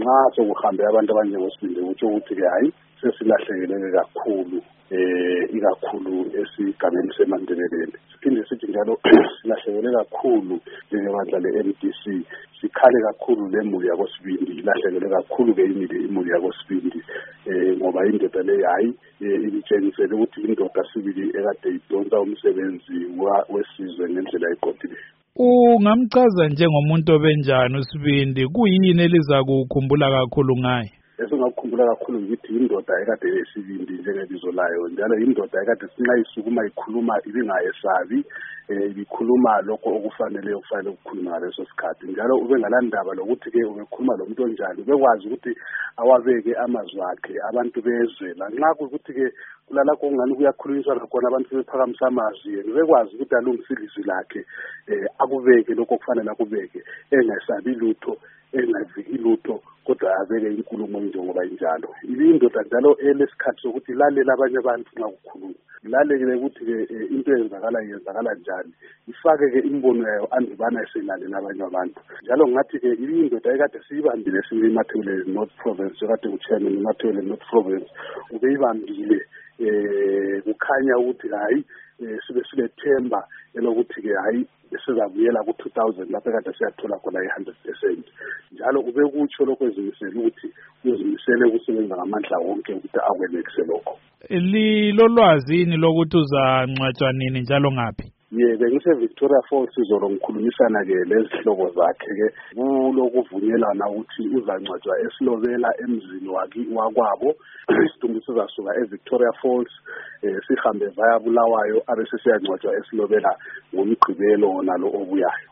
nxa sokuhambe abantu abanjengosibindi utsho ukuthi-ke hayi sesilahlekeleke kakhulu ikakhulu esigabeni seMandebeleni. Siphinde sithi njalo silahlekelwe kakhulu njengebandla le-MDC, sikhale kakhulu lemuli yakosibindi, ilahlekelwe kakhulu-ke imuli yakosibindi ngoba indoda leyo hayi ibitshengisele ukuthi indoda sibili ekade idonsa umsebenzi wesizwe ngendlela eqondileyo. Ungamchaza njengomuntu obenjani uSibindi, kuyini elizakukhumbula kakhulu ngaye? Esingakukhumbula kakhulu ukuthi indoda ekade yesibindi njengebizo layo, njalo indoda ekade sinxa isukuma ikhuluma ibingayesabi, ibikhuluma lokho okufanele ukukhuluma ngaleso sikhathi, njalo ube ngalandaba lokuthi-ke ubekhuluma lo muntu onjani, ubekwazi ukuthi awabeke amazwi akhe abantu bezwe, lanxa kuyukuthi-ke kulalakho okungani kuyakhulunyiswa khona abantu sebephakamisa amazwi, yena ubekwazi ukuthi alungise ilizwi lakhe, akubeke lokho okufanele akubeke, engasabi lutho, engaviki lutho, kodwa abeke inkulumo njengoba injalo. Indoda njalo elesikhathi sokuthi lalela abanye abantu nxa kukhulunywa, lalele ukuthi-ke into yenzakala njani, ifake-ke imbono yayo andubana eselalela abanye abantu. Njalo ngathi-ke indoda ekade siyibambile siyimathebeleni North Province, ekade nguchairman imathebeleni North Province, ubeyibambile kukhanya ukuthi hayi sibe silethemba elokuthi-ke hayi sizabuyela ku-2000 lapho ekade siyathola khona i-100%. Njalo ubekutsho lokho ezimisele ukuthi uzimisele ukusebenza ngamandla wonke ukuthi akwenelise lokho. Lilolwazini lokuthi uzangcwatshwa nini njalo ngaphi? Bengise-Victoria Falls izolo ngikhulumisana-ke lezihlobo zakhe-ke kulokuvunyelana ukuthi uzangcwatshwa eSilobela emzini wakwabo. Isidumbu sizasuka eVictoria Falls sihambe via Bulawayo abese siyangcwatshwa eSilobela ngoMgqibelo nalo obuyayo.